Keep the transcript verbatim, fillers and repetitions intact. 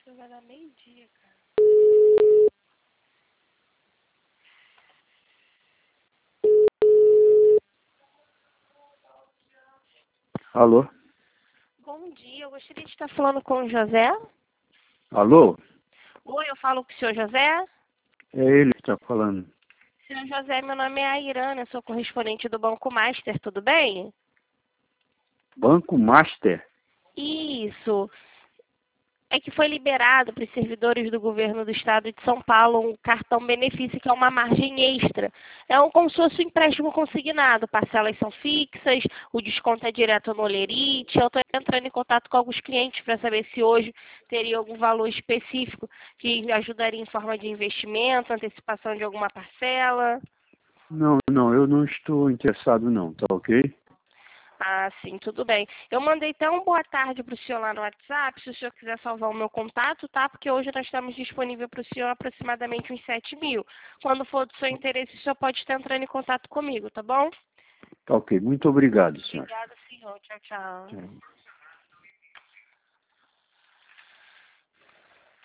Já vai dar meio-dia, cara. Alô? Bom dia, eu gostaria de estar falando com o José. Alô? Oi, eu falo com o senhor José. É ele que está falando. Senhor José, meu nome é Airana, eu sou correspondente do Banco Master, tudo bem? Banco Master? Isso. É que foi liberado para os servidores do governo do estado de São Paulo um cartão benefício que é uma margem extra. É um, como se fosse um empréstimo consignado, parcelas são fixas, o desconto é direto no Olerite. Eu estou entrando em contato com alguns clientes para saber se hoje teria algum valor específico que ajudaria em forma de investimento, antecipação de alguma parcela. Não, não, eu não estou interessado não, tá ok? Ah, sim, tudo bem. Eu mandei até um boa tarde para o senhor lá no WhatsApp, se o senhor quiser salvar o meu contato, tá? Porque hoje nós estamos disponível para o senhor aproximadamente uns sete mil. Quando for do seu interesse, o senhor pode estar entrando em contato comigo, tá bom? Tá ok, muito obrigado, senhor. Obrigada, senhor. Tchau, tchau. Tchau.